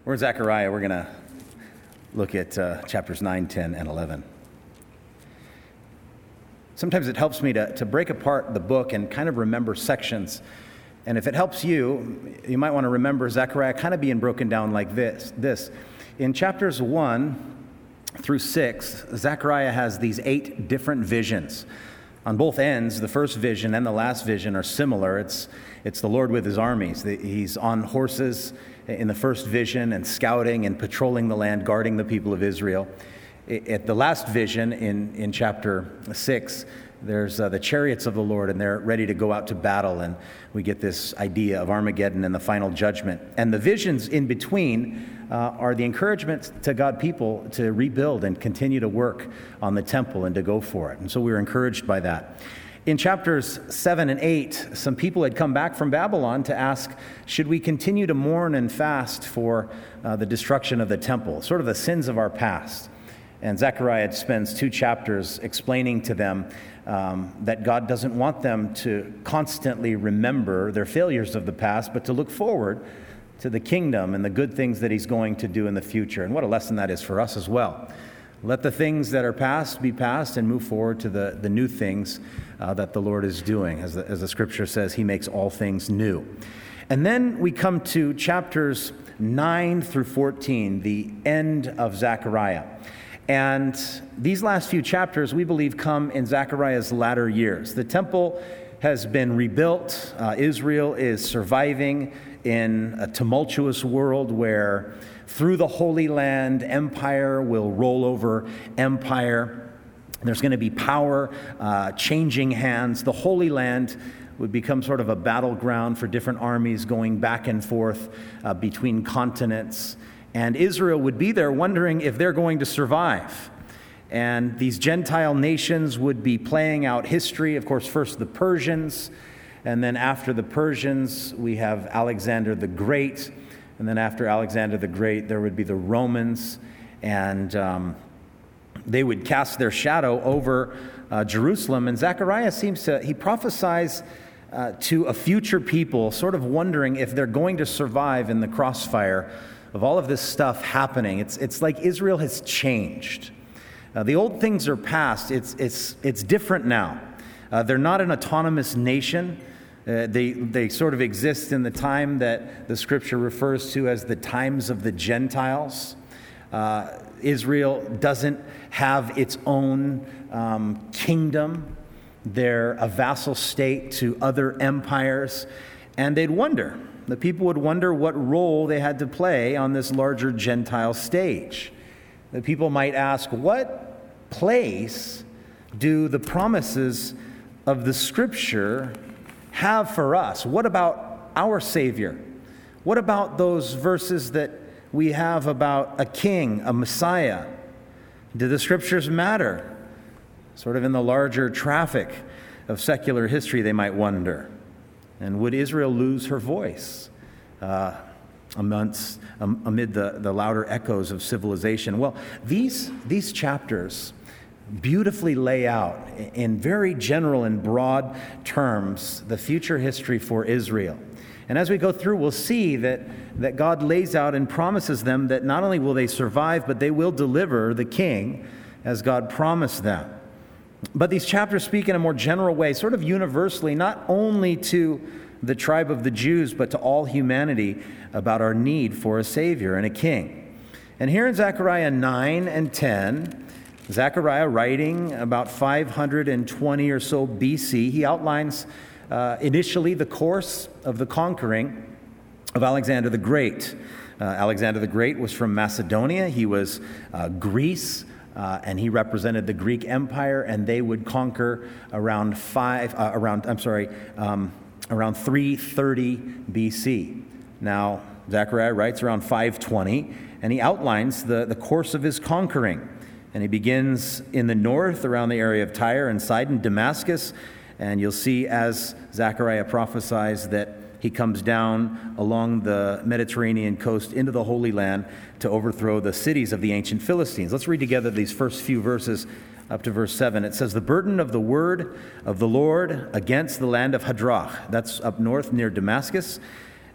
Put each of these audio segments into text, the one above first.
We're in Zechariah. We're going to look at chapters 9, 10, and 11. Sometimes it helps me to break apart the book and kind of remember sections. And if it helps you, you might want to remember Zechariah kind of being broken down like this. In chapters 1 through 6, Zechariah has these 8 different visions. On both ends, the first vision and the last vision are similar. It's the Lord with his armies. He's on horses in the first vision and scouting and patrolling the land, guarding the people of Israel. At the last vision in chapter 6, there's the chariots of the Lord, and they're ready to go out to battle, and we get this idea of Armageddon and the final judgment. And the visions in between are the encouragement to God people to rebuild and continue to work on the temple and to go for it. And so we were encouraged by that. In chapters 7 and 8, some people had come back from Babylon to ask, should we continue to mourn and fast for the destruction of the temple, sort of the sins of our past? And Zechariah spends 2 chapters explaining to them that God doesn't want them to constantly remember their failures of the past, but to look forward to the kingdom and the good things that he's going to do in the future. And what a lesson that is for us as well. Let the things that are past be past and move forward to the new things that the Lord is doing. As the scripture says, he makes all things new. And then we come to chapters 9 through 14, the end of Zechariah. And these last few chapters, we believe, come in Zechariah's latter years. The temple has been rebuilt. Israel is surviving in a tumultuous world where through the Holy Land, empire will roll over empire. There's going to be power changing hands. The Holy Land would become sort of a battleground for different armies going back and forth between continents. And Israel would be there wondering if they're going to survive. And these Gentile nations would be playing out history. Of course, first the Persians, and then after the Persians, we have Alexander the Great. And then after Alexander the Great, there would be the Romans. And they would cast their shadow over Jerusalem. And Zechariah he prophesies to a future people, sort of wondering if they're going to survive in the crossfire of all of this stuff happening. It's like Israel has changed. The old things are past. It's different now. They're not an autonomous nation. They sort of exist in the time that the scripture refers to as the times of the Gentiles. Israel doesn't have its own kingdom. They're a vassal state to other empires. And the people would wonder what role they had to play on this larger Gentile stage. The people might ask, what place do the promises of the scripture have for us? What about our Savior? What about those verses that we have about a king, a Messiah? Do the scriptures matter? Sort of in the larger traffic of secular history, they might wonder. And would Israel lose her voice amid the louder echoes of civilization? Well, these chapters beautifully lay out in very general and broad terms the future history for Israel. And as we go through, we'll see that God lays out and promises them that not only will they survive, but they will deliver the king as God promised them. But these chapters speak in a more general way, sort of universally, not only to the tribe of the Jews, but to all humanity about our need for a Savior and a king. And here in Zechariah 9 and 10, Zechariah, writing about 520 or so BC, he outlines initially the course of the conquering of Alexander the Great. Alexander the Great was from Macedonia. He was Greece. And he represented the Greek Empire, and they would conquer around 330 BC. Now, Zechariah writes around 520, and he outlines the course of his conquering. And he begins in the north around the area of Tyre and Sidon, Damascus, and you'll see as Zechariah prophesies that he comes down along the Mediterranean coast into the Holy Land to overthrow the cities of the ancient Philistines. Let's read together these first few verses up to verse 7. It says, "The burden of the word of the Lord against the land of Hadrach," that's up north near Damascus,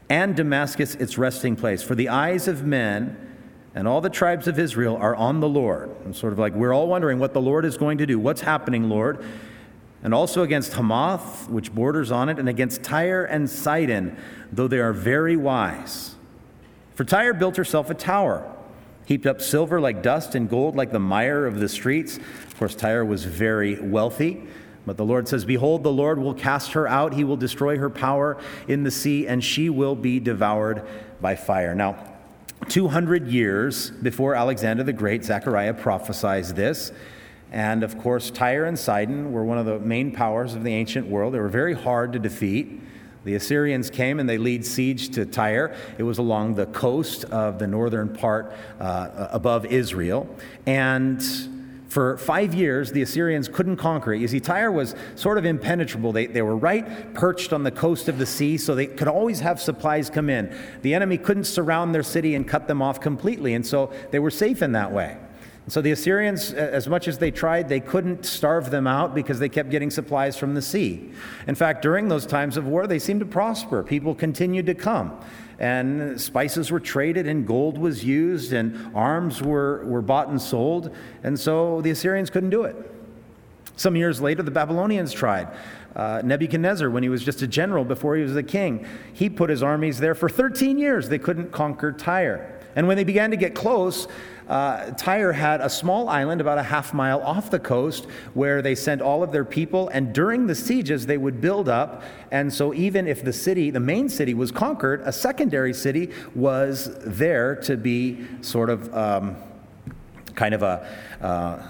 and Damascus its resting place. For the eyes of men and all the tribes of Israel are on the Lord. And sort of like we're all wondering what the Lord is going to do. What's happening, Lord? And also against Hamath, which borders on it, and against Tyre and Sidon, though they are very wise. For Tyre built herself a tower, heaped up silver like dust and gold like the mire of the streets. Of course, Tyre was very wealthy. But the Lord says, behold, the Lord will cast her out. He will destroy her power in the sea, and she will be devoured by fire. Now, 200 years before Alexander the Great, Zechariah prophesies this. And of course, Tyre and Sidon were one of the main powers of the ancient world. They were very hard to defeat. The Assyrians came and they laid siege to Tyre. It was along the coast of the northern part above Israel. And for 5 years, the Assyrians couldn't conquer it. You see, Tyre was sort of impenetrable. They were right perched on the coast of the sea, so they could always have supplies come in. The enemy couldn't surround their city and cut them off completely, and so they were safe in that way. So the Assyrians, as much as they tried, they couldn't starve them out because they kept getting supplies from the sea. In fact, during those times of war, they seemed to prosper. People continued to come. And spices were traded, and gold was used, and arms were bought and sold. And so the Assyrians couldn't do it. Some years later, the Babylonians tried. Nebuchadnezzar, when he was just a general before he was a king, he put his armies there for 13 years. They couldn't conquer Tyre. And when they began to get close, Tyre had a small island about a half mile off the coast where they sent all of their people, and during the sieges they would build up, and so even if the main city was conquered, a secondary city was there to be sort of kind of a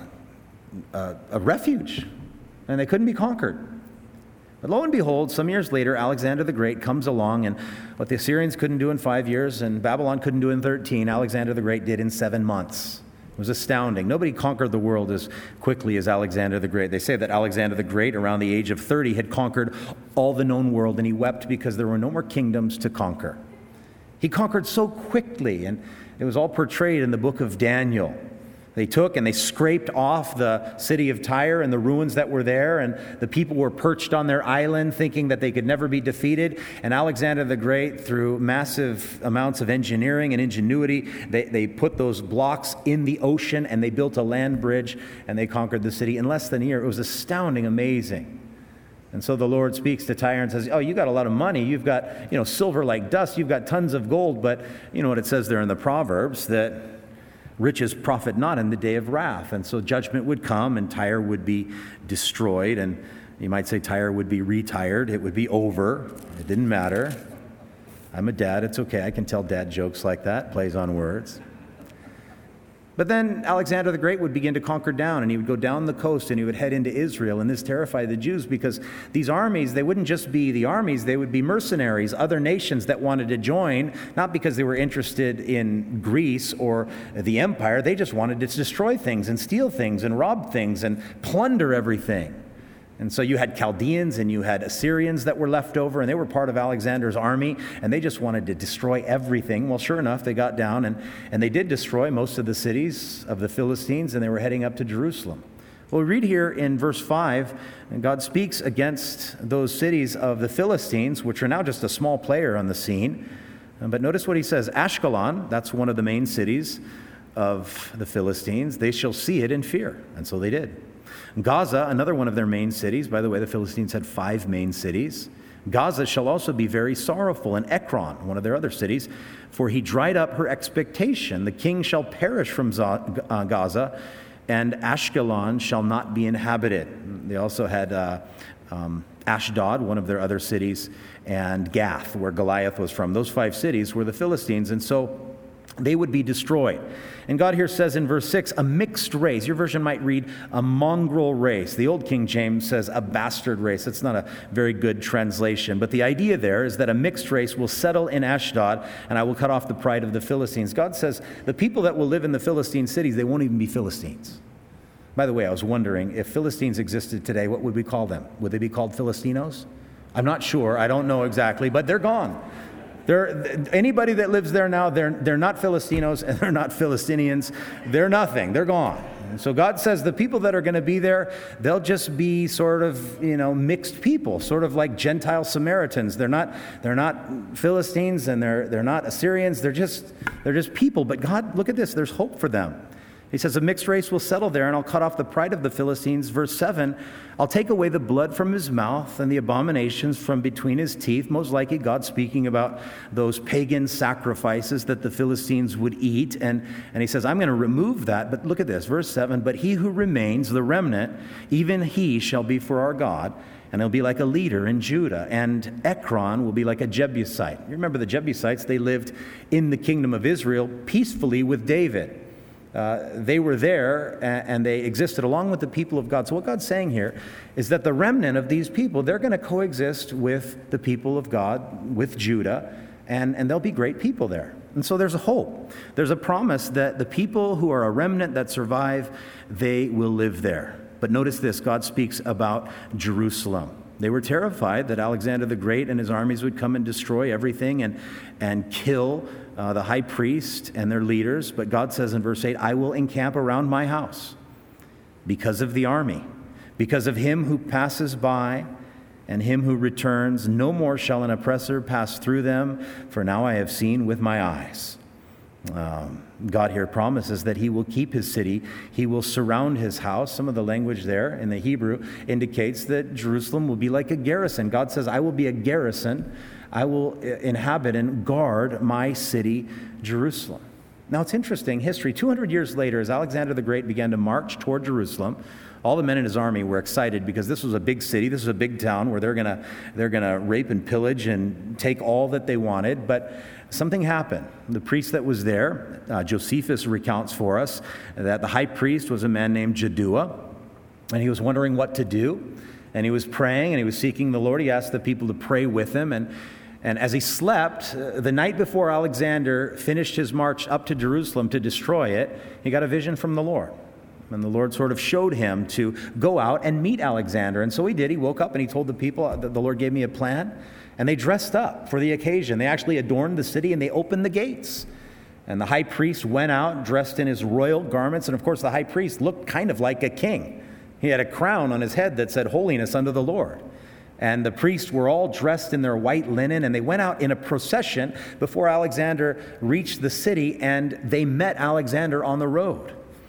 refuge, and they couldn't be conquered. But lo and behold, some years later, Alexander the Great comes along, and what the Assyrians couldn't do in 5 years and Babylon couldn't do in 13, Alexander the Great did in 7 months. It was astounding. Nobody conquered the world as quickly as Alexander the Great. They say that Alexander the Great, around the age of 30, had conquered all the known world, and he wept because there were no more kingdoms to conquer. He conquered so quickly, and it was all portrayed in the book of Daniel. They took and they scraped off the city of Tyre and the ruins that were there, and the people were perched on their island thinking that they could never be defeated. And Alexander the Great, through massive amounts of engineering and ingenuity, they put those blocks in the ocean, and they built a land bridge, and they conquered the city in less than a year. It was astounding, amazing. And so the Lord speaks to Tyre and says, oh, you got a lot of money. You've got, silver like dust. You've got tons of gold. But you know what it says there in the Proverbs, that riches profit not in the day of wrath. And so judgment would come, and Tyre would be destroyed. And you might say Tyre would be retired. It would be over. It didn't matter. I'm a dad. It's okay. I can tell dad jokes like that. Plays on words. But then Alexander the Great would begin to conquer down, and he would go down the coast, and he would head into Israel. And this terrified the Jews, because these armies, they wouldn't just be the armies, they would be mercenaries, other nations that wanted to join, not because they were interested in Greece or the empire. They just wanted to destroy things and steal things and rob things and plunder everything. And so you had Chaldeans and you had Assyrians that were left over, and they were part of Alexander's army, and they just wanted to destroy everything. Well, sure enough, they got down, and they did destroy most of the cities of the Philistines, and they were heading up to Jerusalem. Well, we read here in verse 5, and God speaks against those cities of the Philistines, which are now just a small player on the scene. But notice what he says. Ashkelon, that's one of the main cities of the Philistines, they shall see it in fear. And so they did. Gaza, another one of their main cities. By the way, the Philistines had 5 main cities. Gaza shall also be very sorrowful, and Ekron, one of their other cities, for he dried up her expectation. The king shall perish from Gaza, and Ashkelon shall not be inhabited. They also had Ashdod, one of their other cities, and Gath, where Goliath was from. Those 5 cities were the Philistines, and so they would be destroyed. And God here says in verse 6, a mixed race. Your version might read a mongrel race. The old King James says a bastard race. It's not a very good translation. But the idea there is that a mixed race will settle in Ashdod, and I will cut off the pride of the Philistines. God says the people that will live in the Philistine cities, they won't even be Philistines. By the way, I was wondering, if Philistines existed today, what would we call them? Would they be called Philistinos? I'm not sure. I don't know exactly, but they're gone. Anybody that lives there now, they're not Filistinos and they're not Philistinians. They're nothing. They're gone. And so God says the people that are going to be there, they'll just be sort of, mixed people, sort of like Gentile Samaritans. They're not Philistines and they're not Assyrians. They're just people. But God, look at this. There's hope for them. He says, a mixed race will settle there, and I'll cut off the pride of the Philistines. Verse 7, I'll take away the blood from his mouth and the abominations from between his teeth. Most likely God speaking about those pagan sacrifices that the Philistines would eat. And he says, I'm going to remove that. But look at this, verse 7, but he who remains, the remnant, even he shall be for our God. And he'll be like a leader in Judah. And Ekron will be like a Jebusite. You remember the Jebusites, they lived in the kingdom of Israel peacefully with David. They were there and they existed along with the people of God. So what God's saying here is that the remnant of these people, they're going to coexist with the people of God, with Judah, and they'll be great people there. And so there's a hope. There's a promise that the people who are a remnant that survive, they will live there. But notice this, God speaks about Jerusalem. They were terrified that Alexander the Great and his armies would come and destroy everything and kill the high priest and their leaders. But God says in verse 8, I will encamp around my house because of the army, because of him who passes by and him who returns. No more shall an oppressor pass through them, for now I have seen with my eyes. God here promises that he will keep his city. He will surround his house. Some of the language there in the Hebrew indicates that Jerusalem will be like a garrison. God says, I will be a garrison. I will inhabit and guard my city, Jerusalem. Now it's interesting, history, 200 years later, as Alexander the Great began to march toward Jerusalem, all the men in his army were excited because this was a big city, this was a big town where they're gonna rape and pillage and take all that they wanted. But something happened. The priest that was there, Josephus recounts for us that the high priest was a man named Jaddua, and he was wondering what to do. And he was praying and he was seeking the Lord. He asked the people to pray with him. And as he slept, the night before Alexander finished his march up to Jerusalem to destroy it, he got a vision from the Lord. And the Lord sort of showed him to go out and meet Alexander. And so he did. He woke up and he told the people, the Lord gave me a plan. And they dressed up for the occasion. They actually adorned the city and they opened the gates. And the high priest went out dressed in his royal garments. And of course, the high priest looked kind of like a king. He had a crown on his head that said holiness unto the Lord. And the priests were all dressed in their white linen, and they went out in a procession before Alexander reached the city, and they met Alexander on the road.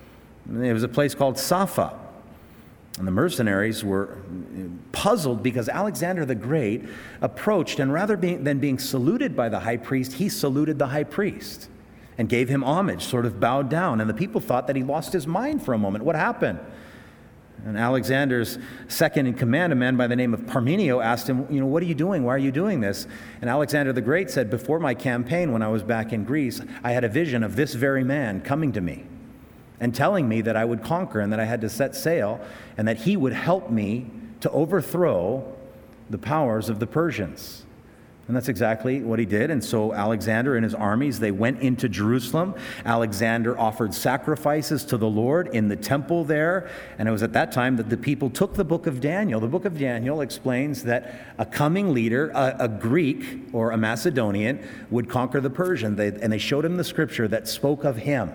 It was a place called Safa. And the mercenaries were puzzled because Alexander the Great approached, and rather than being saluted by the high priest, he saluted the high priest and gave him homage, sort of bowed down. And the people thought that he lost his mind for a moment. What happened? And Alexander's second in command, a man by the name of Parmenio, asked him, what are you doing? Why are you doing this? And Alexander the Great said, before my campaign, when I was back in Greece, I had a vision of this very man coming to me and telling me that I would conquer and that I had to set sail and that he would help me to overthrow the powers of the Persians. And that's exactly what he did. And so Alexander and his armies, they went into Jerusalem. Alexander offered sacrifices to the Lord in the temple there. And it was at that time that the people took the book of Daniel. The book of Daniel explains that a coming leader, a Greek or a Macedonian, would conquer the Persian. And they showed him the scripture that spoke of him.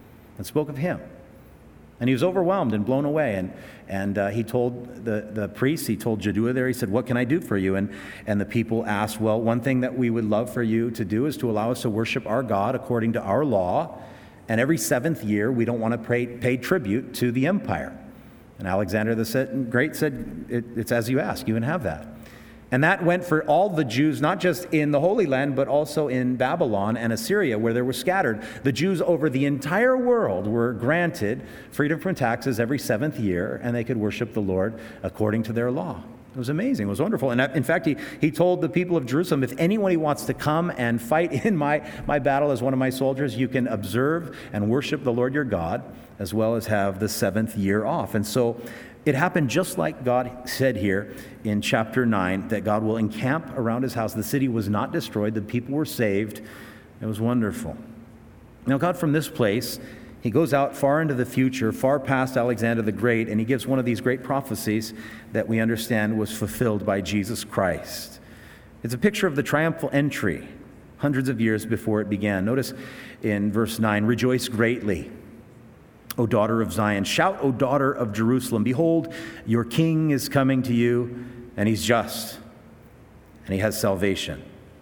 And he was overwhelmed and blown away. And he told the priest, he told Jaddua there, he said, what can I do for you? And the people asked, well, one thing that we would love for you to do is to allow us to worship our God according to our law. And every 7th year, we don't want to pay tribute to the empire. And Alexander the Great said, it's as you ask, you can have that. And that went for all the Jews, not just in the Holy Land, but also in Babylon and Assyria, where they were scattered. The Jews over the entire world were granted freedom from taxes every 7th year, and they could worship the Lord according to their law. It was amazing. It was wonderful. And in fact, he told the people of Jerusalem, if anyone wants to come and fight in my battle as one of my soldiers, you can observe and worship the Lord your God, as well as have the 7th year off. And so it happened just like God said here in chapter 9, that God will encamp around his house. The city was not destroyed. The people were saved. It was wonderful. Now, God, from this place, he goes out far into the future, far past Alexander the Great, and he gives one of these great prophecies that we understand was fulfilled by Jesus Christ. It's a picture of the triumphal entry hundreds of years before it began. Notice in verse 9, rejoice greatly, O daughter of Zion. Shout, O daughter of Jerusalem. Behold, your king is coming to you, and he's just, and he has salvation.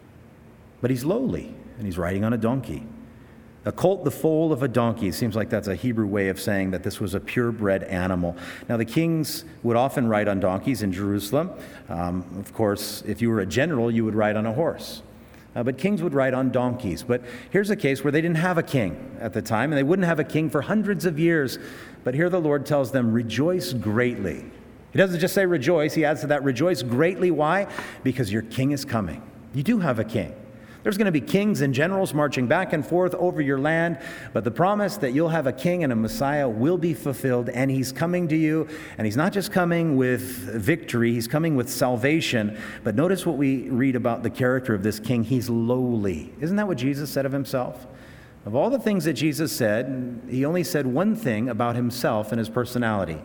But he's lowly, and he's riding on a donkey. A colt, the foal of a donkey. Seems like that's a Hebrew way of saying that this was a purebred animal. Now, the kings would often ride on donkeys in Jerusalem. Of course, if you were a general, you would ride on a horse. But kings would ride on donkeys. But here's a case where they didn't have a king at the time, and they wouldn't have a king for hundreds of years. But here the Lord tells them, rejoice greatly. He doesn't just say rejoice. He adds to that, rejoice greatly. Why? Because your king is coming. You do have a king. There's going to be kings and generals marching back and forth over your land, but the promise that you'll have a king and a Messiah will be fulfilled, and he's coming to you, and he's not just coming with victory, he's coming with salvation. But notice what we read about the character of this king. He's lowly. Isn't that what Jesus said of himself? Of all the things that Jesus said, he only said one thing about himself and his personality.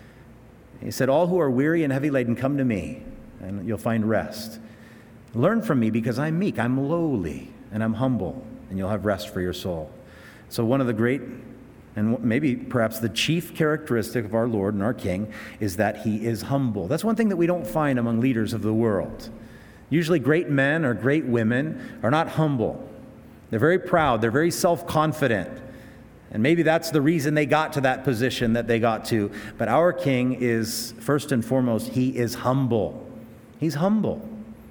He said, all who are weary and heavy laden, come to me, and you'll find rest. Learn from me because I'm meek, I'm lowly, and I'm humble, and you'll have rest for your soul. So one of the great, and maybe perhaps the chief characteristic of our Lord and our King is that he is humble. That's one thing that we don't find among leaders of the world. Usually great men or great women are not humble. They're very proud, they're very self-confident. And maybe that's the reason they got to that position that they got to. But our King is, first and foremost, he is humble. He's humble.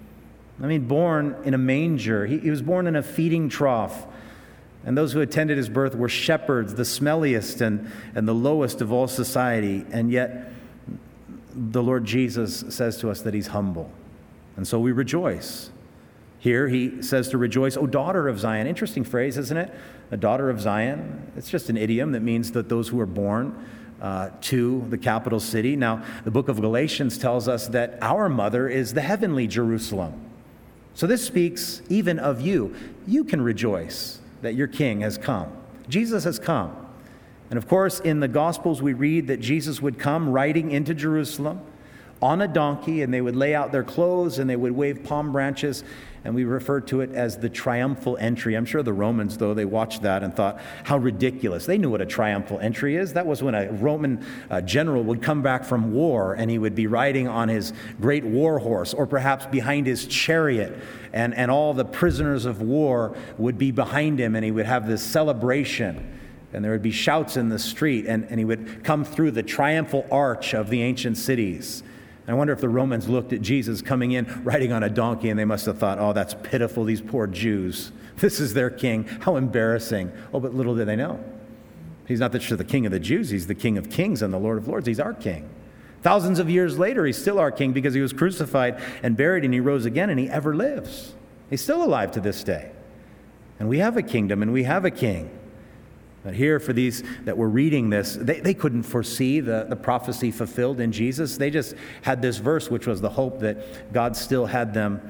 I mean, born in a manger. He was born in a feeding trough. And those who attended his birth were shepherds, the smelliest and the lowest of all society. And yet, the Lord Jesus says to us that he's humble. And so we rejoice. Here he says to rejoice, O daughter of Zion. Interesting phrase, isn't it? A daughter of Zion. It's just an idiom that means that those who are born to the capital city. Now, the book of Galatians tells us that our mother is the heavenly Jerusalem. So this speaks even of you. You can rejoice that your king has come. Jesus has come. And of course, in the Gospels, we read that Jesus would come riding into Jerusalem on a donkey, and they would lay out their clothes and they would wave palm branches, and we refer to it as the triumphal entry. I'm sure the Romans, though, they watched that and thought, how ridiculous. They knew what a triumphal entry is. That was when a Roman general would come back from war, and he would be riding on his great war horse, or perhaps behind his chariot, and all the prisoners of war would be behind him, and he would have this celebration. And there would be shouts in the street, and he would come through the triumphal arch of the ancient cities. I wonder if the Romans looked at Jesus coming in riding on a donkey, and they must have thought, oh, that's pitiful, these poor Jews. This is their king. How embarrassing. Oh, but little did they know. He's not just the king of the Jews. He's the King of kings and the Lord of lords. He's our king. Thousands of years later, he's still our king because he was crucified and buried, and he rose again, and he ever lives. He's still alive to this day. And we have a kingdom, and we have a king. But here, for these that were reading this, they couldn't foresee the prophecy fulfilled in Jesus. They just had this verse, which was the hope that God still had them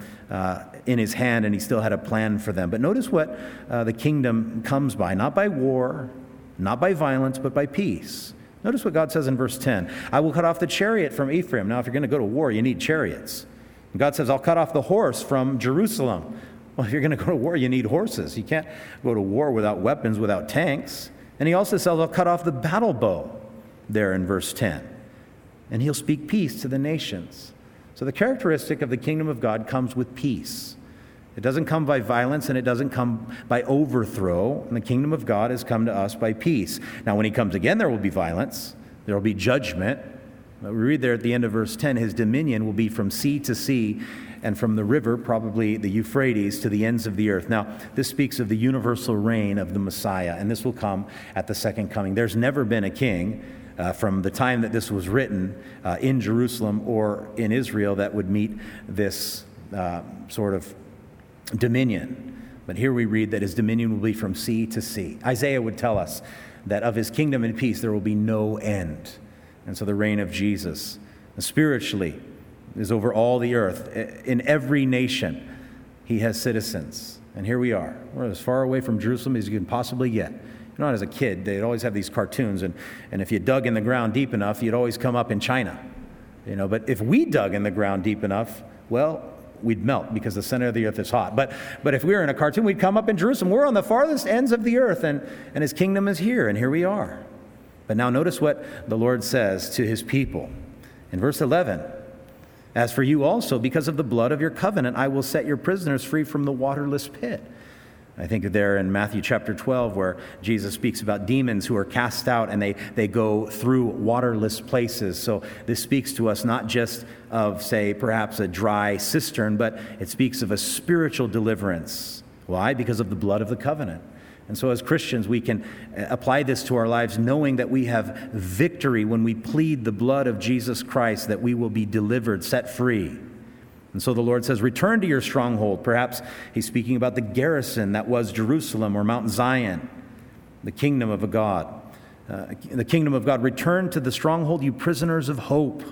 in his hand, and he still had a plan for them. But notice what the kingdom comes by. Not by war, not by violence, but by peace. Notice what God says in verse 10. I will cut off the chariot from Ephraim. Now, if you're going to go to war, you need chariots. And God says, I'll cut off the horse from Jerusalem. Well, if you're going to go to war, you need horses. You can't go to war without weapons, without tanks. And he also says, I'll cut off the battle bow there in verse 10. And he'll speak peace to the nations. So the characteristic of the kingdom of God comes with peace. It doesn't come by violence, and it doesn't come by overthrow. And the kingdom of God has come to us by peace. Now, when he comes again, there will be violence. There will be judgment. We read there at the end of verse 10, his dominion will be from sea to sea, and from the river, probably the Euphrates, to the ends of the earth. Now, this speaks of the universal reign of the Messiah, and this will come at the second coming. There's never been a king from the time that this was written in Jerusalem or in Israel that would meet this sort of dominion. But here we read that his dominion will be from sea to sea. Isaiah would tell us that of his kingdom and peace there will be no end. And so the reign of Jesus spiritually is over all the earth. In every nation, he has citizens. And here we are. We're as far away from Jerusalem as you can possibly get. You know, as a kid, they'd always have these cartoons, and if you dug in the ground deep enough, you'd always come up in China. You know, but if we dug in the ground deep enough, well, we'd melt because the center of the earth is hot. But if we were in a cartoon, we'd come up in Jerusalem. We're on the farthest ends of the earth, and his kingdom is here, and here we are. But now notice what the Lord says to his people. In verse 11, as for you also, because of the blood of your covenant, I will set your prisoners free from the waterless pit. I think there in Matthew chapter 12 where Jesus speaks about demons who are cast out and they go through waterless places. So this speaks to us not just of, say, perhaps a dry cistern, but it speaks of a spiritual deliverance. Why? Because of the blood of the covenant. And so as Christians, we can apply this to our lives knowing that we have victory when we plead the blood of Jesus Christ, that we will be delivered, set free. And so the Lord says, return to your stronghold. Perhaps he's speaking about the garrison that was Jerusalem or Mount Zion, the kingdom of a God. The kingdom of God. Return to the stronghold, you prisoners of hope.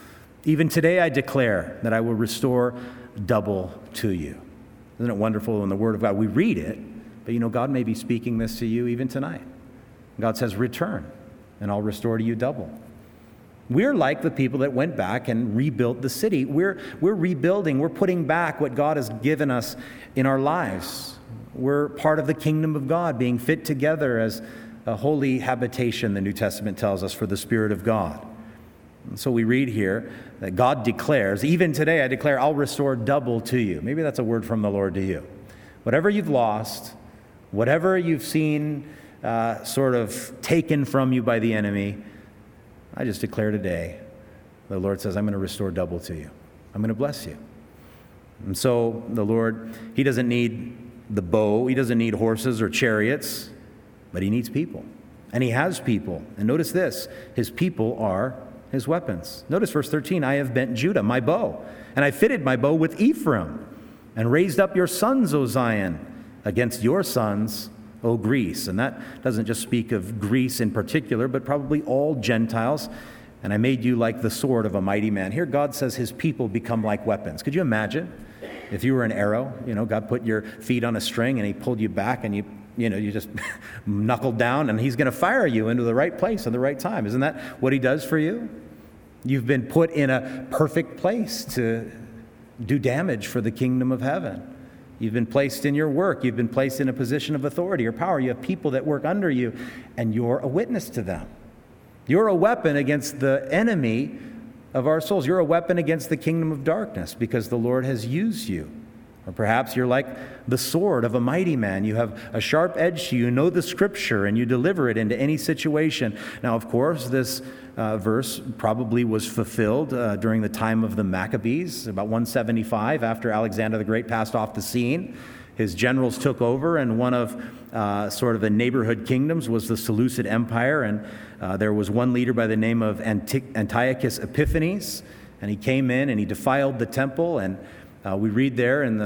Even today I declare that I will restore double to you. Isn't it wonderful in the Word of God? We read it, but God may be speaking this to you even tonight. God says, return, and I'll restore to you double. We're like the people that went back and rebuilt the city. We're rebuilding. We're putting back what God has given us in our lives. We're part of the kingdom of God, being fit together as a holy habitation, the New Testament tells us, for the Spirit of God. And so we read here that God declares, even today I declare, I'll restore double to you. Maybe that's a word from the Lord to you. Whatever you've lost, whatever you've seen sort of taken from you by the enemy, I just declare today, the Lord says, I'm going to restore double to you. I'm going to bless you. And so the Lord, he doesn't need the bow. He doesn't need horses or chariots, but he needs people. And he has people. And notice this, his people are his weapons. Notice verse 13, I have bent Judah, my bow, and I fitted my bow with Ephraim, and raised up your sons, O Zion, against your sons, O Greece. And that doesn't just speak of Greece in particular, but probably all Gentiles. And I made you like the sword of a mighty man. Here God says his people become like weapons. Could you imagine if you were an arrow, God put your feet on a string and he pulled you back and you just knuckled down and he's going to fire you into the right place at the right time. Isn't that what he does for you? You've been put in a perfect place to do damage for the kingdom of heaven. You've been placed in your work. You've been placed in a position of authority or power. You have people that work under you, and you're a witness to them. You're a weapon against the enemy of our souls. You're a weapon against the kingdom of darkness because the Lord has used you. Or perhaps you're like the sword of a mighty man. You have a sharp edge to you. You know the Scripture, and you deliver it into any situation. Now, of course, this verse probably was fulfilled during the time of the Maccabees, about 175 after Alexander the Great passed off the scene. His generals took over, and one of sort of the neighborhood kingdoms was the Seleucid Empire, and there was one leader by the name of Antiochus Epiphanes, and he came in and he defiled the temple, and we read there in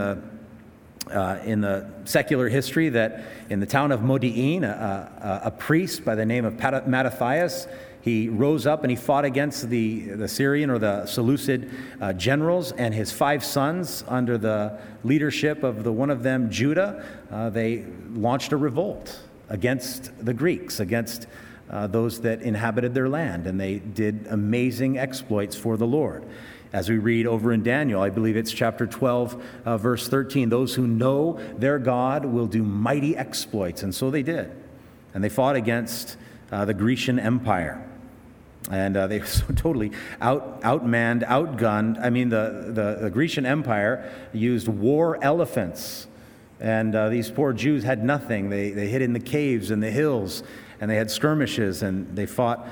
the secular history that in the town of Modi'in, a priest by the name of Mattathias, he rose up and he fought against the Syrian or the Seleucid generals, and his 5 sons, under the leadership of one of them, Judah, they launched a revolt against the Greeks, against those that inhabited their land, and they did amazing exploits for the Lord. As we read over in Daniel, I believe it's chapter 12, verse 13, those who know their God will do mighty exploits, and so they did. And they fought against the Grecian Empire. And they were so totally outmanned, outgunned. I mean, the Grecian Empire used war elephants. And these poor Jews had nothing. They hid in the caves and the hills, and they had skirmishes, and they fought,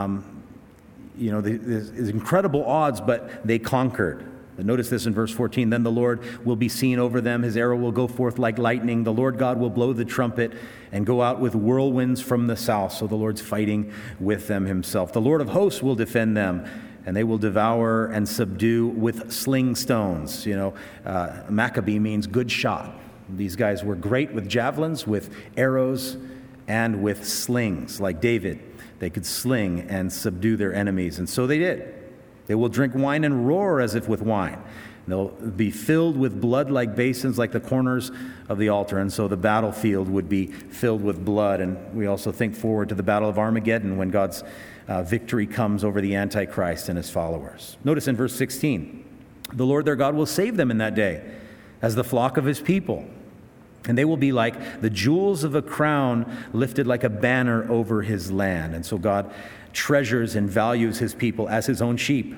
these incredible odds, but they conquered. But notice this in verse 14, then the Lord will be seen over them. His arrow will go forth like lightning. The Lord God will blow the trumpet and go out with whirlwinds from the south. So the Lord's fighting with them himself. The Lord of hosts will defend them, and they will devour and subdue with sling stones. Maccabee means good shot. These guys were great with javelins, with arrows, and with slings. Like David, they could sling and subdue their enemies. And so they did. They will drink wine and roar as if with wine. They'll be filled with blood like basins, like the corners of the altar. And so the battlefield would be filled with blood. And we also think forward to the Battle of Armageddon when God's victory comes over the Antichrist and his followers. Notice in verse 16, the Lord their God will save them in that day as the flock of his people. And they will be like the jewels of a crown lifted like a banner over his land. And so God treasures and values his people as his own sheep,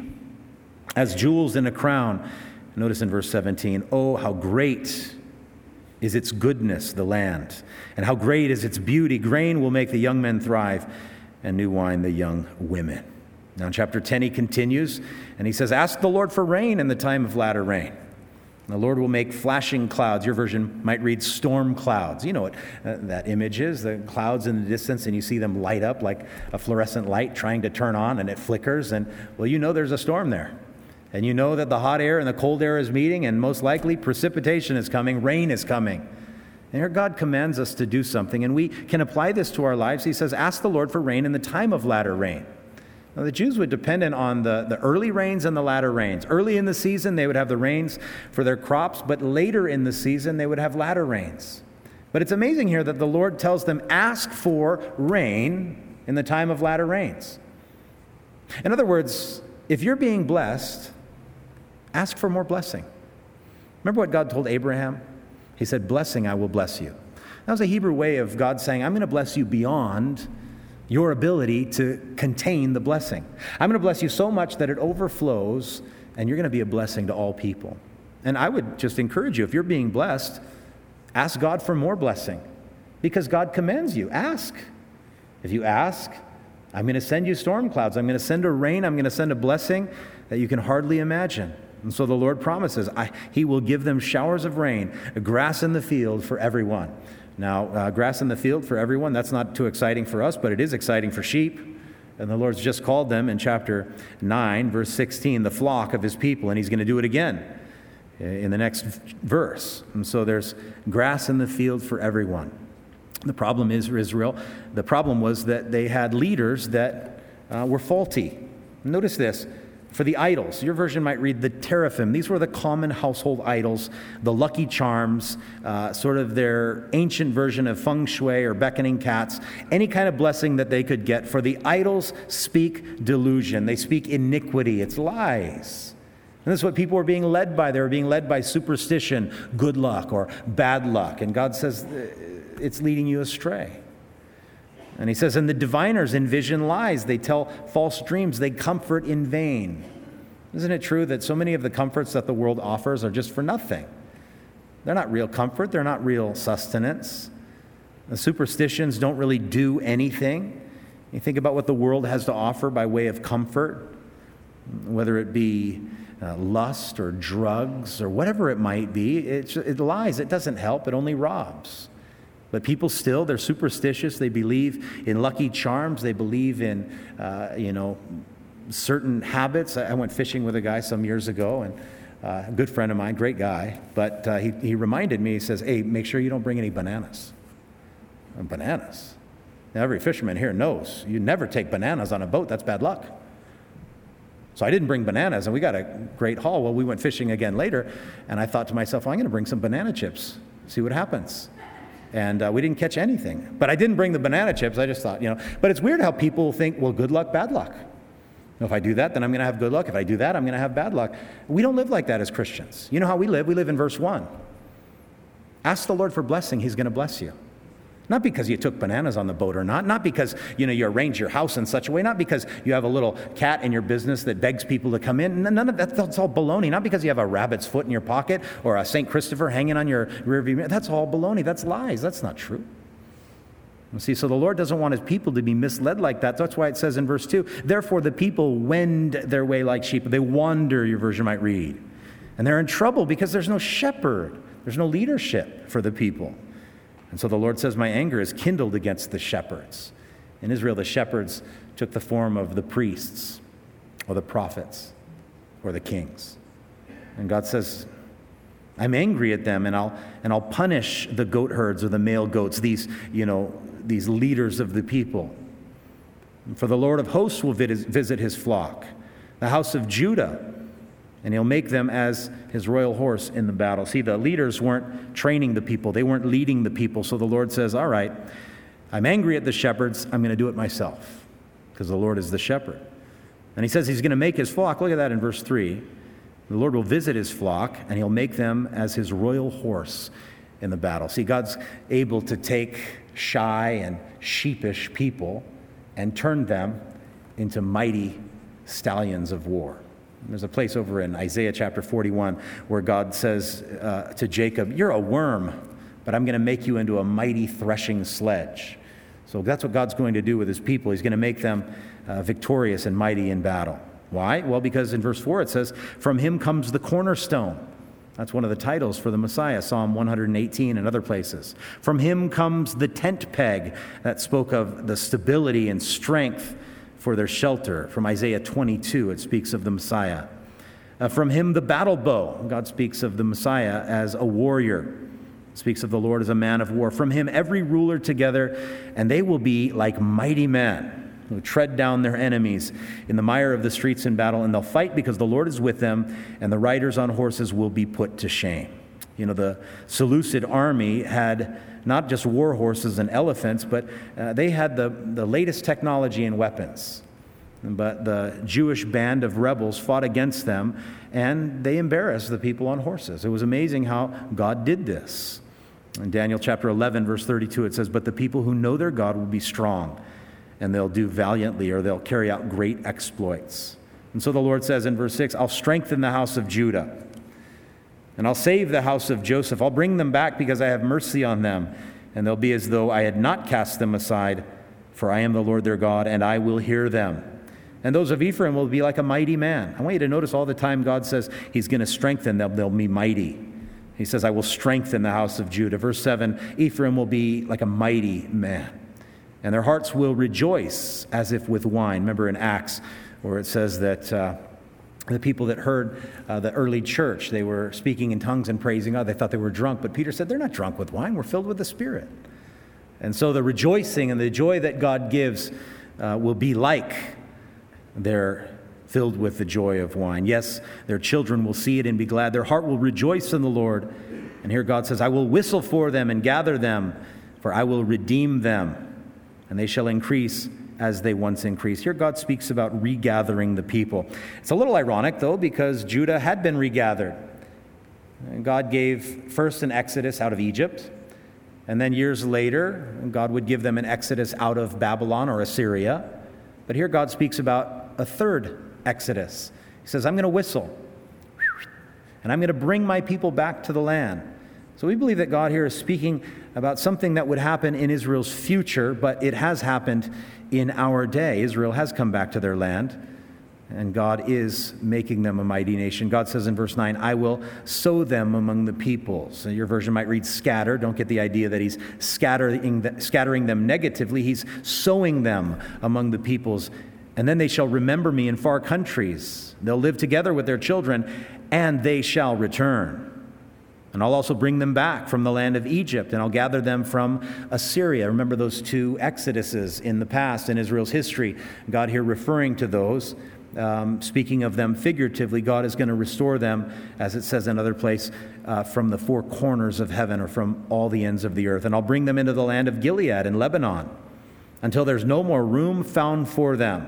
as jewels in a crown. Notice in verse 17, oh, how great is its goodness, the land, and how great is its beauty. Grain will make the young men thrive, and new wine the young women. Now in chapter 10 he continues, and he says, ask the Lord for rain in the time of latter rain. The Lord will make flashing clouds. Your version might read storm clouds. You know what that image is, the clouds in the distance, and you see them light up like a fluorescent light trying to turn on, and it flickers, and well, you know there's a storm there. And you know that the hot air and the cold air is meeting, and most likely precipitation is coming, rain is coming. And here God commands us to do something, and we can apply this to our lives. He says, ask the Lord for rain in the time of latter rain. Now, the Jews would depend on the early rains and the latter rains. Early in the season, they would have the rains for their crops, but later in the season, they would have latter rains. But it's amazing here that the Lord tells them, ask for rain in the time of latter rains. In other words, if you're being blessed, ask for more blessing. Remember what God told Abraham? He said, blessing, I will bless you. That was a Hebrew way of God saying, I'm going to bless you beyond your ability to contain the blessing. I'm going to bless you so much that it overflows, and you're going to be a blessing to all people. And I would just encourage you, if you're being blessed, ask God for more blessing, because God commands you. Ask. If you ask, I'm going to send you storm clouds. I'm going to send a rain. I'm going to send a blessing that you can hardly imagine. And so the Lord promises, he will give them showers of rain, grass in the field for everyone. Now, grass in the field for everyone, that's not too exciting for us, but it is exciting for sheep. And the Lord's just called them in chapter 9, verse 16, the flock of his people, and he's going to do it again in the next verse. And so there's grass in the field for everyone. The problem is, Israel, the problem was that they had leaders that were faulty. Notice this. For the idols, your version might read the teraphim. These were the common household idols, the lucky charms, sort of their ancient version of feng shui or beckoning cats, any kind of blessing that they could get. For the idols speak delusion. They speak iniquity. It's lies. And this is what people were being led by. They were being led by superstition, good luck or bad luck. And God says it's leading you astray. And he says, and the diviners envision lies. They tell false dreams. They comfort in vain. Isn't it true that so many of the comforts that the world offers are just for nothing? They're not real comfort. They're not real sustenance. The superstitions don't really do anything. You think about what the world has to offer by way of comfort, whether it be lust or drugs or whatever it might be. It lies. It doesn't help. It only robs. But people still, they're superstitious. They believe in lucky charms. They believe in, certain habits. I went fishing with a guy some years ago, and a good friend of mine, great guy. But he reminded me, he says, hey, make sure you don't bring any bananas. Bananas? Now, every fisherman here knows you never take bananas on a boat. That's bad luck. So I didn't bring bananas, and we got a great haul. Well, we went fishing again later, and I thought to myself, well, I'm going to bring some banana chips, see what happens. And we didn't catch anything. But I didn't bring the banana chips. I just thought, But it's weird how people think, well, good luck, bad luck. If I do that, then I'm going to have good luck. If I do that, I'm going to have bad luck. We don't live like that as Christians. You know how we live? We live in verse 1. Ask the Lord for blessing. He's going to bless you. Not because you took bananas on the boat or not because, you arrange your house in such a way, not because you have a little cat in your business that begs people to come in. None of that, that's all baloney. Not because you have a rabbit's foot in your pocket or a St. Christopher hanging on your rearview mirror. That's all baloney. That's lies. That's not true. See, so the Lord doesn't want his people to be misled like that. That's why it says in verse 2, therefore the people wend their way like sheep. They wander, your version might read. And they're in trouble because there's no shepherd. There's no leadership for the people. And so the Lord says, my anger is kindled against the shepherds. In Israel, the shepherds took the form of the priests or the prophets or the kings. And God says, I'm angry at them, and I'll punish the goat herds or the male goats, these leaders of the people. And for the Lord of hosts will visit his flock, the house of Judah, and he'll make them as his royal horse in the battle. See, the leaders weren't training the people. They weren't leading the people. So the Lord says, all right, I'm angry at the shepherds. I'm going to do it myself because the Lord is the shepherd. And he says he's going to make his flock. Look at that in verse 3. The Lord will visit his flock, and he'll make them as his royal horse. in the battle. See, God's able to take shy and sheepish people and turn them into mighty stallions of war. There's a place over in Isaiah chapter 41 where God says to Jacob, "You're a worm, but I'm going to make you into a mighty threshing sledge." So that's what God's going to do with his people. He's going to make them victorious and mighty in battle. Why? Well, because in verse 4 it says, "From him comes the cornerstone." That's one of the titles for the Messiah, Psalm 118 and other places. From him comes the tent peg that spoke of the stability and strength for their shelter. From Isaiah 22, it speaks of the Messiah. From him the battle bow. God speaks of the Messiah as a warrior. Speaks of the Lord as a man of war. From him every ruler together, and they will be like mighty men who tread down their enemies in the mire of the streets in battle, and they'll fight because the Lord is with them, and the riders on horses will be put to shame. You know, the Seleucid army had not just war horses and elephants, but they had the latest technology and weapons. But the Jewish band of rebels fought against them, and they embarrassed the people on horses. It was amazing how God did this. In Daniel chapter 11, verse 32, it says, "But the people who know their God will be strong, and they'll do valiantly," or they'll carry out great exploits. And so the Lord says in verse 6, "I'll strengthen the house of Judah, and I'll save the house of Joseph. I'll bring them back because I have mercy on them, and they'll be as though I had not cast them aside, for I am the Lord their God, and I will hear them. And those of Ephraim will be like a mighty man." I want you to notice all the time God says he's going to strengthen them. They'll be mighty. He says, "I will strengthen the house of Judah." Verse 7, Ephraim will be like a mighty man, and their hearts will rejoice as if with wine. Remember in Acts where it says that the people that heard the early church, they were speaking in tongues and praising God. They thought they were drunk, but Peter said, "They're not drunk with wine. We're filled with the Spirit." And so the rejoicing and the joy that God gives will be like they're filled with the joy of wine. Yes, their children will see it and be glad. Their heart will rejoice in the Lord. And here God says, "I will whistle for them and gather them, for I will redeem them, and they shall increase as they once increased." Here God speaks about regathering the people. It's a little ironic, though, because Judah had been regathered. And God gave first an exodus out of Egypt, and then years later, God would give them an exodus out of Babylon or Assyria. But here God speaks about a third exodus. He says, "I'm going to whistle, and I'm going to bring my people back to the land." So we believe that God here is speaking about something that would happen in Israel's future, but it has happened in our day. Israel has come back to their land, and God is making them a mighty nation. God says in verse 9, "I will sow them among the peoples." So your version might read scatter. Don't get the idea that he's scattering them negatively. He's sowing them among the peoples. "And then they shall remember me in far countries. They'll live together with their children, and they shall return. And I'll also bring them back from the land of Egypt, and I'll gather them from Assyria." Remember those two exoduses in the past in Israel's history. God here referring to those, speaking of them figuratively. God is going to restore them, as it says in another place, from the four corners of heaven or from all the ends of the earth. "And I'll bring them into the land of Gilead and Lebanon until there's no more room found for them.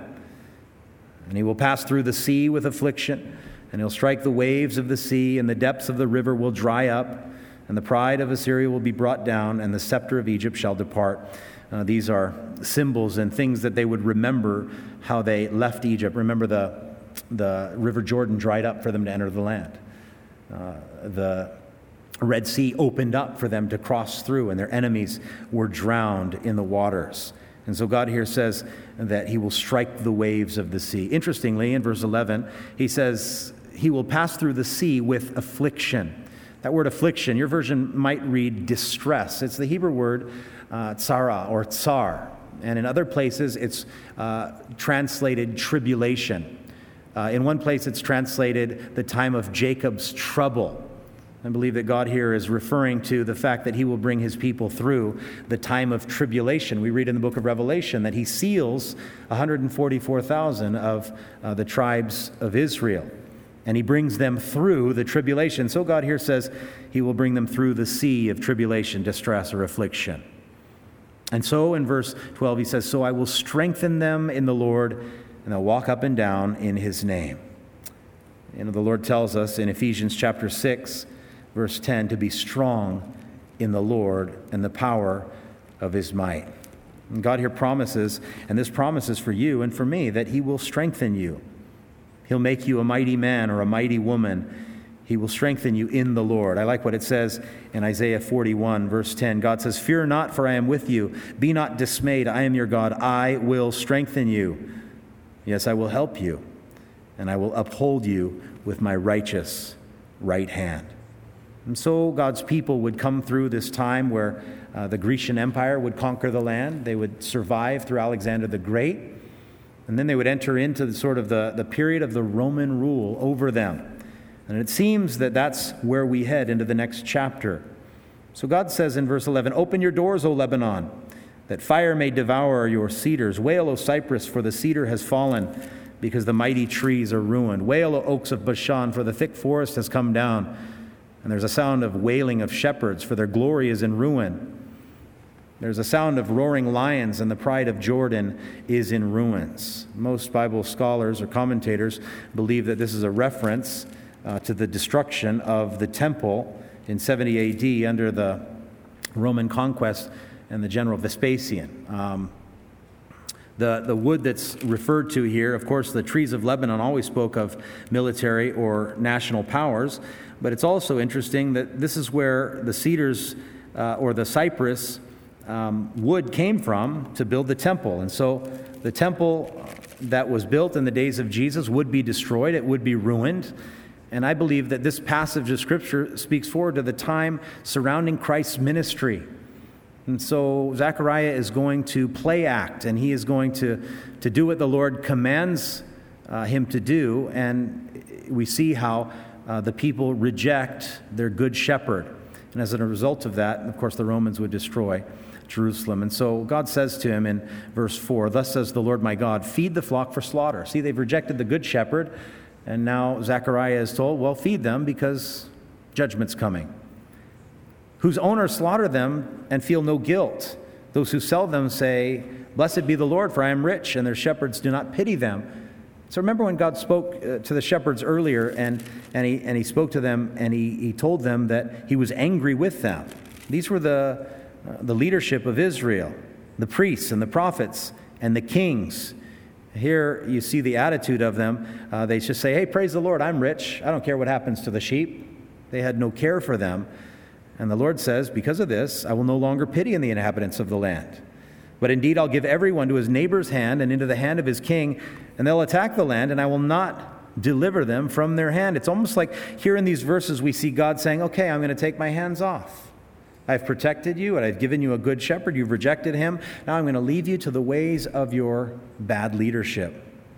And he will pass through the sea with affliction, and he'll strike the waves of the sea, and the depths of the river will dry up, and the pride of Assyria will be brought down, and the scepter of Egypt shall depart." These are symbols and things that they would remember how they left Egypt. Remember the River Jordan dried up for them to enter the land. The Red Sea opened up for them to cross through, and their enemies were drowned in the waters. And so God here says that he will strike the waves of the sea. Interestingly, in verse 11, he says he will pass through the sea with affliction. That word affliction, your version might read distress. It's the Hebrew word tsara or tsar. And in other places, it's translated tribulation. In one place, it's translated the time of Jacob's trouble. I believe that God here is referring to the fact that he will bring his people through the time of tribulation. We read in the book of Revelation that he seals 144,000 of the tribes of Israel, and he brings them through the tribulation. So God here says he will bring them through the sea of tribulation, distress, or affliction. And so in verse 12 he says, "So I will strengthen them in the Lord, and they'll walk up and down in his name." You know, the Lord tells us in Ephesians chapter 6, verse 10, to be strong in the Lord and the power of his might. And God here promises, and this promise is for you and for me, that he will strengthen you. He'll make you a mighty man or a mighty woman. He will strengthen you in the Lord. I like what it says in Isaiah 41, verse 10. God says, "Fear not, for I am with you. Be not dismayed. I am your God. I will strengthen you. Yes, I will help you, and I will uphold you with my righteous right hand." And so God's people would come through this time where the Grecian Empire would conquer the land. They would survive through Alexander the Great. And then they would enter into the period of the Roman rule over them. And it seems that that's where we head into the next chapter. So God says in verse 11, "Open your doors, O Lebanon, that fire may devour your cedars. Wail, O cypress, for the cedar has fallen, because the mighty trees are ruined. Wail, O oaks of Bashan, for the thick forest has come down. And there's a sound of wailing of shepherds, for their glory is in ruin. There's a sound of roaring lions, and the pride of Jordan is in ruins." Most Bible scholars or commentators believe that this is a reference to the destruction of the temple in 70 AD under the Roman conquest and the general Vespasian. The wood that's referred to here, of course, the trees of Lebanon always spoke of military or national powers, but it's also interesting that this is where the cedars or the cypress wood came from to build the temple. And so the temple that was built in the days of Jesus would be destroyed, it would be ruined. And I believe that this passage of Scripture speaks forward to the time surrounding Christ's ministry. And so Zechariah is going to play act, and he is going to do what the Lord commands him to do. And we see how the people reject their good shepherd. And as a result of that, of course, the Romans would destroy Jerusalem. And so God says to him in verse 4, "Thus says the Lord my God, feed the flock for slaughter." See, they've rejected the good shepherd. And now Zechariah is told, well, feed them because judgment's coming. "Whose owners slaughter them and feel no guilt. Those who sell them say, 'Blessed be the Lord, for I am rich,' and their shepherds do not pity them." So remember when God spoke to the shepherds earlier, and he spoke to them, and he told them that he was angry with them. These were the leadership of Israel, the priests and the prophets and the kings. Here you see the attitude of them. They just say, "Hey, praise the Lord, I'm rich. I don't care what happens to the sheep." They had no care for them. And the Lord says, "Because of this, I will no longer pity the inhabitants of the land. But indeed, I'll give everyone to his neighbor's hand and into the hand of his king, and they'll attack the land, and I will not deliver them from their hand." It's almost like here in these verses we see God saying, "Okay, I'm going to take my hands off. I've protected you, and I've given you a good shepherd. You've rejected him. Now I'm going to leave you to the ways of your bad leadership."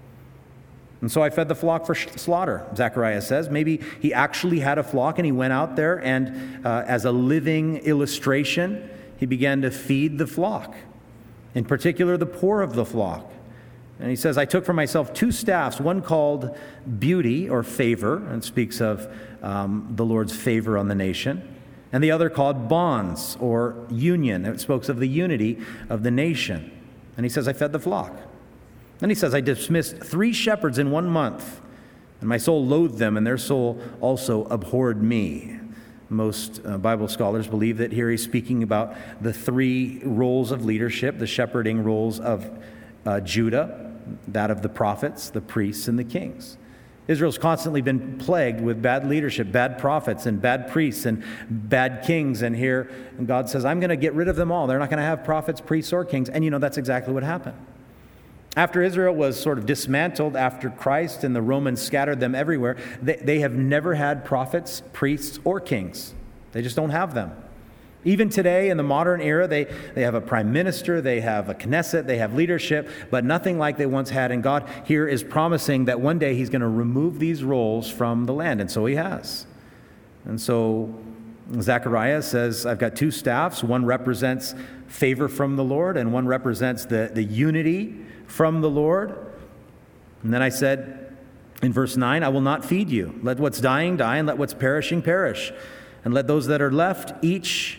And so I fed the flock for slaughter, Zechariah says. Maybe he actually had a flock, and he went out there, and as a living illustration, he began to feed the flock, in particular the poor of the flock. And he says, "I took for myself 2 staffs, one called Beauty or Favor," and speaks of the Lord's favor on the nation, and the other called Bonds or Union. It speaks of the unity of the nation. And he says, "I fed the flock." Then he says, "I dismissed 3 shepherds in 1 month, and my soul loathed them, and their soul also abhorred me." Most Bible scholars believe that here he's speaking about the 3 roles of leadership, the shepherding roles of Judah, that of the prophets, the priests, and the kings. Israel's constantly been plagued with bad leadership, bad prophets, and bad priests, and bad kings. And here God says, "I'm going to get rid of them all. They're not going to have prophets, priests, or kings." And that's exactly what happened. After Israel was sort of dismantled after Christ and the Romans scattered them everywhere, they have never had prophets, priests, or kings. They just don't have them. Even today in the modern era, they have a prime minister, they have a Knesset, they have leadership, but nothing like they once had. And God here is promising that one day he's going to remove these roles from the land. And so he has. And so Zechariah says, "I've got 2 staffs. One represents favor from the Lord, and one represents the unity from the Lord." And then I said in verse 9, "I will not feed you. Let what's dying die, and let what's perishing perish. And let those that are left eat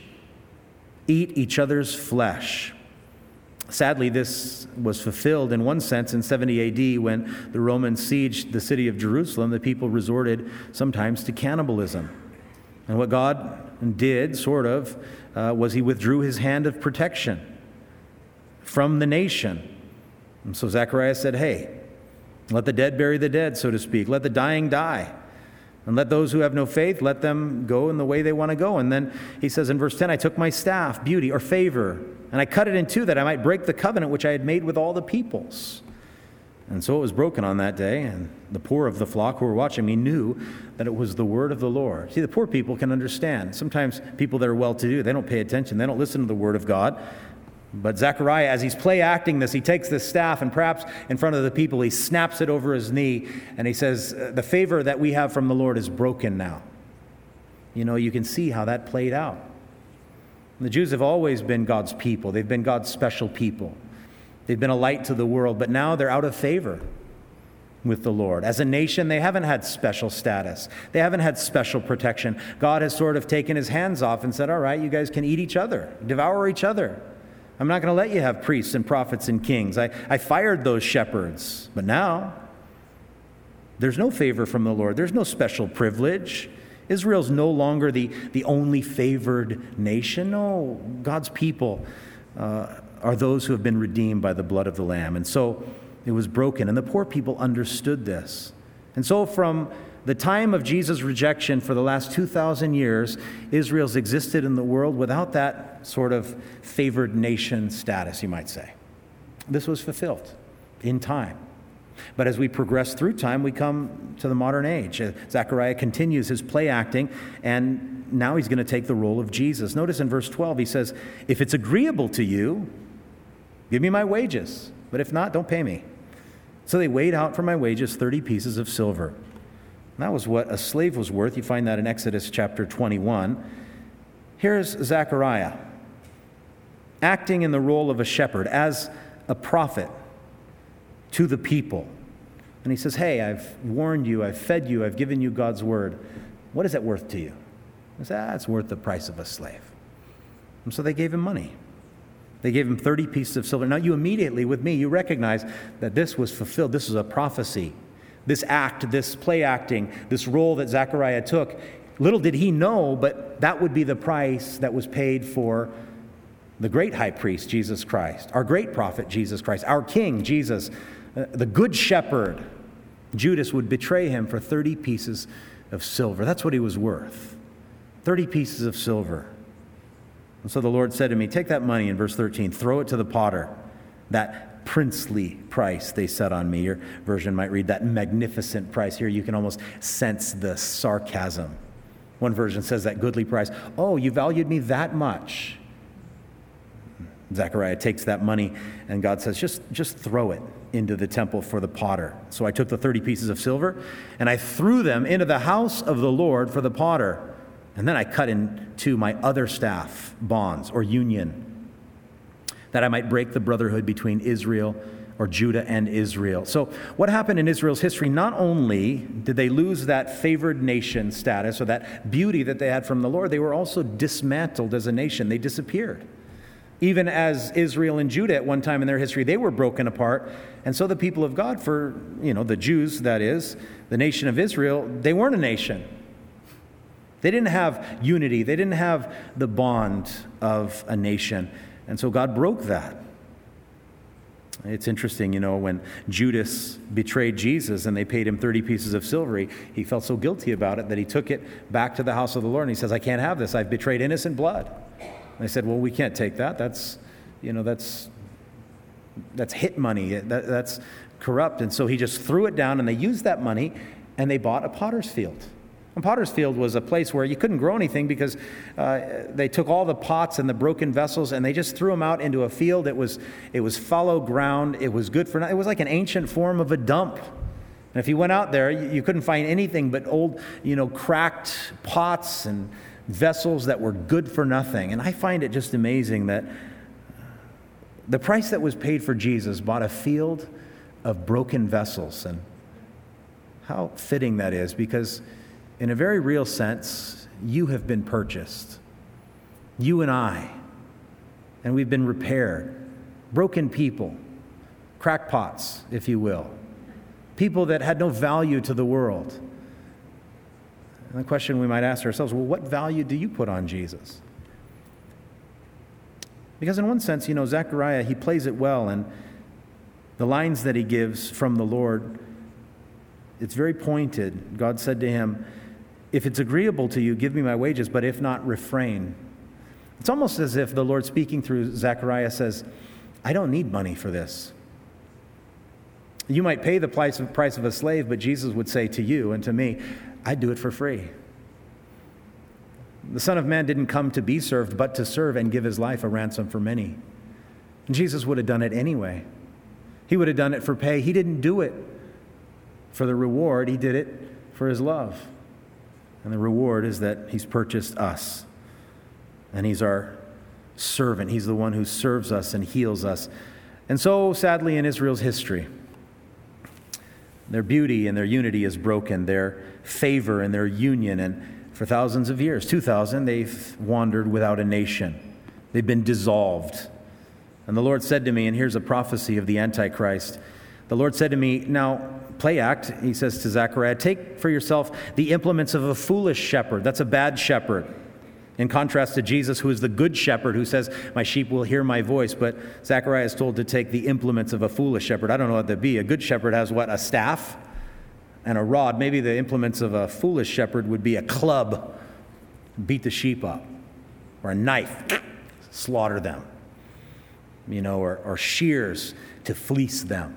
each other's flesh." Sadly, this was fulfilled in one sense in 70 AD when the Romans sieged the city of Jerusalem. The people resorted sometimes to cannibalism. And what God did, sort of, was he withdrew his hand of protection from the nation. And so Zechariah said, hey, let the dead bury the dead, so to speak. Let the dying die. And let those who have no faith, let them go in the way they want to go. And then he says in verse 10, I took my staff, beauty or favor, and I cut it in two that I might break the covenant which I had made with all the peoples. And so it was broken on that day, and the poor of the flock who were watching me knew that it was the word of the Lord. See, the poor people can understand. Sometimes people that are well-to-do, they don't pay attention. They don't listen to the word of God. But Zechariah, as he's play-acting this, he takes this staff, and perhaps in front of the people, he snaps it over his knee, and he says, the favor that we have from the Lord is broken now. You know, you can see how that played out. The Jews have always been God's people. They've been God's special people. They've been a light to the world, but now they're out of favor with the Lord. As a nation, they haven't had special status. They haven't had special protection. God has sort of taken his hands off and said, all right, you guys can eat each other, devour each other. I'm not going to let you have priests and prophets and kings. I fired those shepherds. But now, there's no favor from the Lord. There's no special privilege. Israel's no longer the only favored nation. No, God's people are those who have been redeemed by the blood of the Lamb. And so it was broken, and the poor people understood this. And so from the time of Jesus' rejection for the last 2,000 years, Israel's existed in the world without that sort of favored nation status, you might say. This was fulfilled in time. But as we progress through time, we come to the modern age. Zechariah continues his play acting, and now he's going to take the role of Jesus. Notice in verse 12, he says, if it's agreeable to you, give me my wages. But if not, don't pay me. So they weighed out for my wages 30 pieces of silver. And that was what a slave was worth. You find that in Exodus chapter 21. Here's Zechariah acting in the role of a shepherd as a prophet to the people. And he says, hey, I've warned you, I've fed you, I've given you God's word. What is it worth to you? He said, it's worth the price of a slave. And so they gave him money. They gave him 30 pieces of silver. Now you immediately, with me, you recognize that this was fulfilled. This is a prophecy. This act, this play acting, this role that Zechariah took, little did he know, but that would be the price that was paid for the great high priest, Jesus Christ, our great prophet, Jesus Christ, our king, Jesus, the good shepherd. Judas would betray him for 30 pieces of silver. That's what he was worth, 30 pieces of silver. And so the Lord said to me, take that money, in verse 13, throw it to the potter, that princely price they set on me. Your version might read that magnificent price. Here you can almost sense the sarcasm. One version says that goodly price. Oh, you valued me that much. Zechariah takes that money, and God says, just throw it into the temple for the potter. So I took the 30 pieces of silver, and I threw them into the house of the Lord for the potter. And then I cut into my other staff bonds or union, that I might break the brotherhood between Israel or Judah and Israel. So what happened in Israel's history, not only did they lose that favored nation status or that beauty that they had from the Lord, they were also dismantled as a nation. They disappeared. Even as Israel and Judah at one time in their history, they were broken apart. And so the people of God, for, the Jews, that is, the nation of Israel, they weren't a nation. They didn't have unity. They didn't have the bond of a nation. And so God broke that. It's interesting, when Judas betrayed Jesus and they paid him 30 pieces of silver, he felt so guilty about it that he took it back to the house of the Lord, and he says, I can't have this. I've betrayed innocent blood. And they said, well, we can't take that. That's hit money. That's corrupt. And so he just threw it down, and they used that money, and they bought a potter's field. And potter's field was a place where you couldn't grow anything because they took all the pots and the broken vessels, and they just threw them out into a field. It was fallow ground. It was good for nothing. It was like an ancient form of a dump. And if you went out there, you couldn't find anything but old, cracked pots and vessels that were good for nothing. And I find it just amazing that the price that was paid for Jesus bought a field of broken vessels. And how fitting that is, because in a very real sense, you have been purchased. You and I. And we've been repaired. Broken people. Crackpots, if you will. People that had no value to the world. And the question we might ask ourselves, well, what value do you put on Jesus? Because in one sense, Zechariah, he plays it well, and the lines that he gives from the Lord, it's very pointed. God said to him, if it's agreeable to you, give me my wages, but if not, refrain. It's almost as if the Lord speaking through Zechariah says, I don't need money for this. You might pay the price of a slave, but Jesus would say to you and to me, I'd do it for free. The Son of Man didn't come to be served, but to serve and give his life a ransom for many. And Jesus would have done it anyway. He would have done it for pay. He didn't do it for the reward. He did it for his love. And the reward is that he's purchased us. And he's our servant. He's the one who serves us and heals us. And so, sadly, in Israel's history, their beauty and their unity is broken. Their favor and their union, and for thousands of years, 2,000, they've wandered without a nation. They've been dissolved. And the Lord said to me, and here's a prophecy of the Antichrist. The Lord said to me, now, play act, he says to Zechariah, take for yourself the implements of a foolish shepherd. That's a bad shepherd. In contrast to Jesus, who is the good shepherd, who says, my sheep will hear my voice. But Zechariah is told to take the implements of a foolish shepherd. I don't know what that be. A good shepherd has what? A staff and a rod. Maybe the implements of a foolish shepherd would be a club, beat the sheep up, or a knife, slaughter them, or shears to fleece them.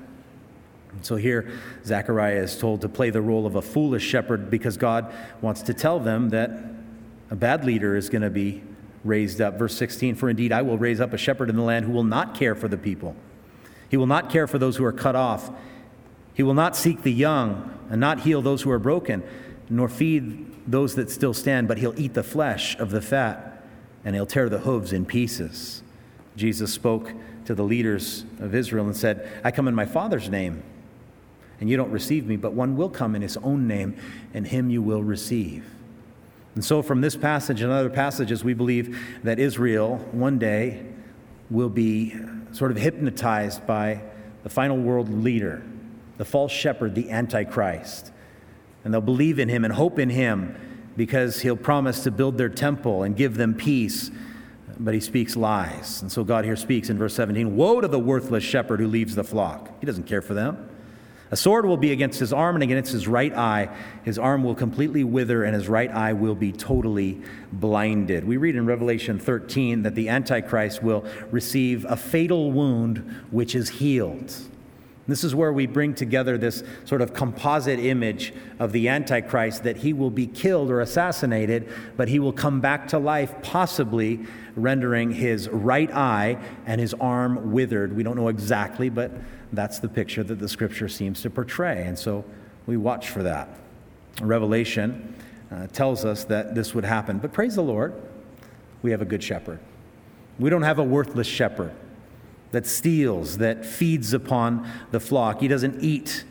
And so here, Zechariah is told to play the role of a foolish shepherd because God wants to tell them that a bad leader is going to be raised up. Verse 16, for indeed I will raise up a shepherd in the land who will not care for the people. He will not care for those who are cut off. He will not seek the young and not heal those who are broken, nor feed those that still stand, but he'll eat the flesh of the fat, and he'll tear the hooves in pieces. Jesus spoke to the leaders of Israel and said, I come in my Father's name, and you don't receive me, but one will come in his own name, and him you will receive. And so from this passage and other passages, we believe that Israel one day will be sort of hypnotized by the final world leader, the false shepherd, the Antichrist. And they'll believe in him and hope in him because he'll promise to build their temple and give them peace, but he speaks lies. And so God here speaks in verse 17, woe to the worthless shepherd who leaves the flock. He doesn't care for them. A sword will be against his arm and against his right eye. His arm will completely wither and his right eye will be totally blinded. We read in Revelation 13 that the Antichrist will receive a fatal wound which is healed. This is where we bring together this sort of composite image of the Antichrist, that he will be killed or assassinated, but he will come back to life, possibly rendering his right eye and his arm withered. We don't know exactly, but that's the picture that the Scripture seems to portray, and so we watch for that. Revelation tells us that this would happen, but praise the Lord, we have a good shepherd. We don't have a worthless shepherd that steals, that feeds upon the flock. He doesn't eat,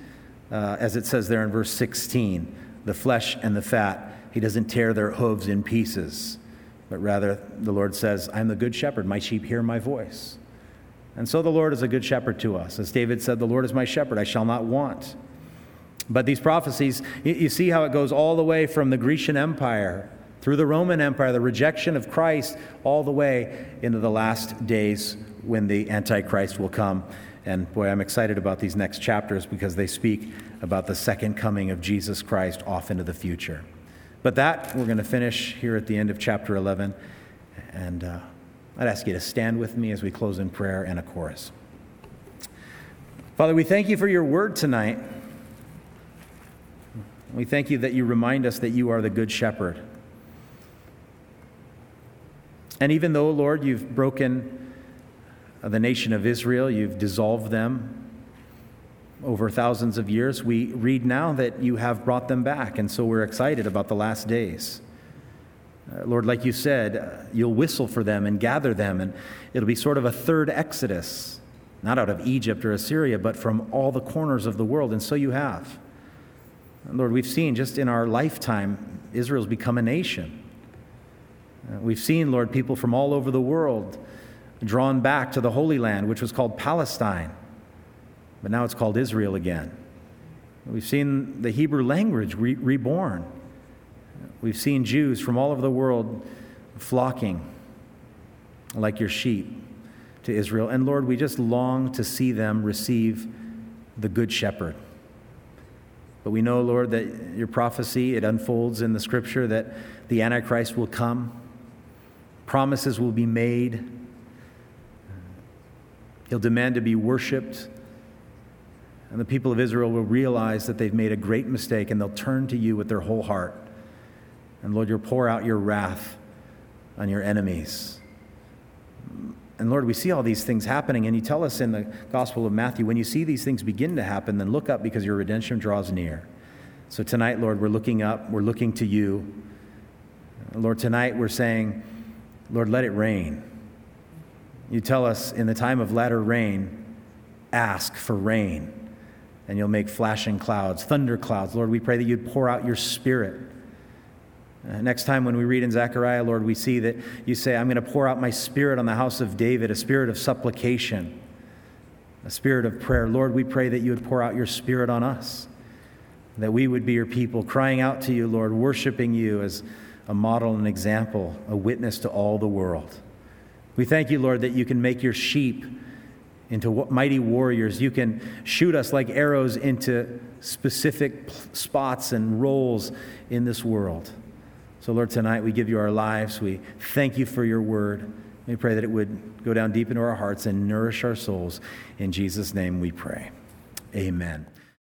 as it says there in verse 16, the flesh and the fat. He doesn't tear their hooves in pieces, but rather the Lord says, I'm the good shepherd. My sheep hear my voice. And so the Lord is a good shepherd to us. As David said, the Lord is my shepherd, I shall not want. But these prophecies, you see how it goes all the way from the Grecian Empire, through the Roman Empire, the rejection of Christ, all the way into the last days when the Antichrist will come. And boy, I'm excited about these next chapters because they speak about the second coming of Jesus Christ off into the future. But that, we're going to finish here at the end of chapter 11. And I'd ask you to stand with me as we close in prayer and a chorus. Father, we thank you for your word tonight. We thank you that you remind us that you are the good shepherd. And even though, Lord, you've broken the nation of Israel, you've dissolved them over thousands of years, we read now that you have brought them back, and so we're excited about the last days. Lord, like you said, you'll whistle for them and gather them, and it'll be sort of a third Exodus, not out of Egypt or Assyria, but from all the corners of the world, and so you have. Lord, we've seen just in our lifetime, Israel's become a nation. We've seen, Lord, people from all over the world drawn back to the Holy Land, which was called Palestine, but now it's called Israel again. We've seen the Hebrew language reborn. We've seen Jews from all over the world flocking like your sheep to Israel. And Lord, we just long to see them receive the Good Shepherd. But we know, Lord, that your prophecy, it unfolds in the Scripture that the Antichrist will come. Promises will be made. He'll demand to be worshiped. And the people of Israel will realize that they've made a great mistake, and they'll turn to you with their whole heart. And Lord, you'll pour out your wrath on your enemies. And Lord, we see all these things happening, and you tell us in the Gospel of Matthew, when you see these things begin to happen, then look up because your redemption draws near. So tonight, Lord, we're looking up, we're looking to you. Lord, tonight we're saying, Lord, let it rain. You tell us in the time of latter rain, ask for rain, and you'll make flashing clouds, thunder clouds. Lord, we pray that you'd pour out your Spirit. Next time when we read in Zechariah, Lord, we see that you say, I'm going to pour out my Spirit on the house of David, a spirit of supplication, a spirit of prayer. Lord, we pray that you would pour out your Spirit on us, that we would be your people, crying out to you, Lord, worshiping you as a model and example, a witness to all the world. We thank you, Lord, that you can make your sheep into mighty warriors. You can shoot us like arrows into specific spots and roles in this world. So, Lord, tonight we give you our lives. We thank you for your word. We pray that it would go down deep into our hearts and nourish our souls. In Jesus' name we pray. Amen.